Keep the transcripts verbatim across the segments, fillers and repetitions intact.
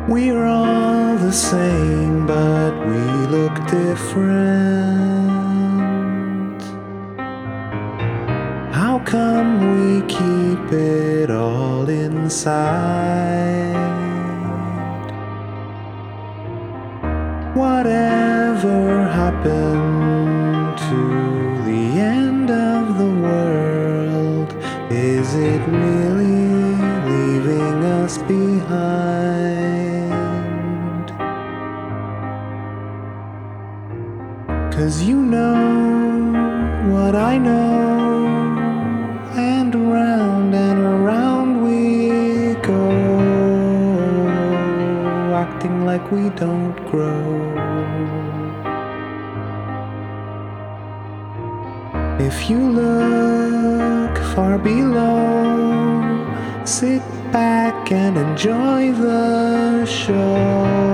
We're all the same, but we look different. How come we keep it all inside? Whatever happened to the end of the world? Is it really leaving us behind? 'Cause you know what I know, and around and around we go, acting like we don't grow. If you look far below, sit back and enjoy the show.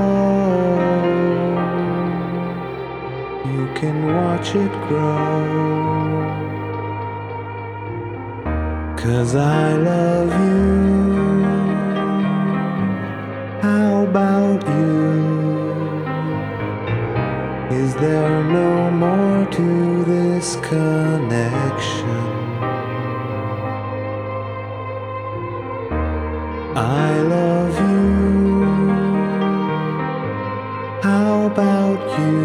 You can watch it grow. 'Cause I love you. How about you? Is there no more to this connection? I love you. How about you?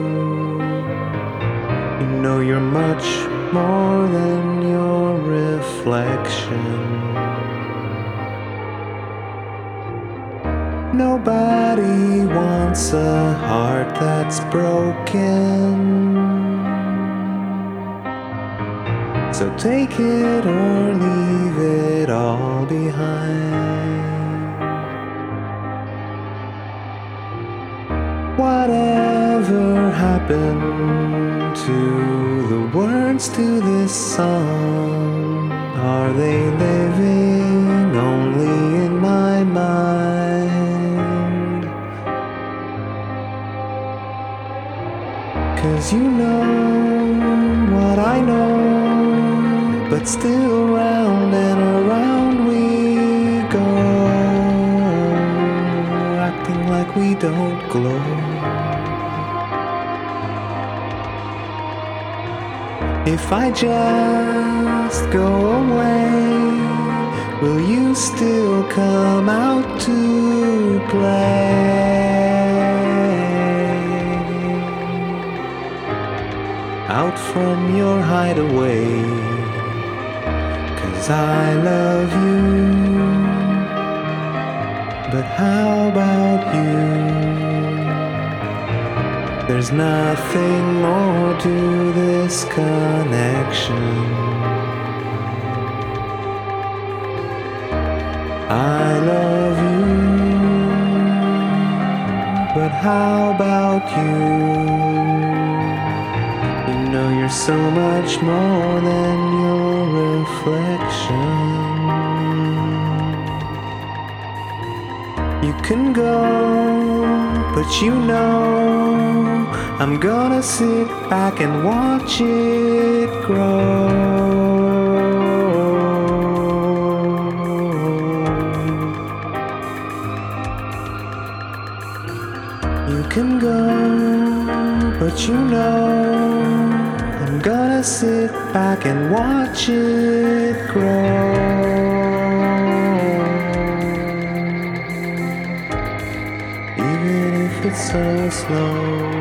You know you're much more than your reflection. Nobody wants a heart that's broken. So take it or leave it all behind. Whatever happened to the words to this song? Are they living only in my mind? 'Cause you know what I know, but still round and around we go, acting like we don't glow. If I just go away, will you still come out to play? Out from your hideaway? 'Cause I love you. But how about you? There's nothing more to this connection. I love you. But how about you? You know you're so much more than your reflection. You can go, but you know I'm gonna sit back and watch it grow. You can go, but you know I'm gonna sit back and watch it grow. Even if it's so slow.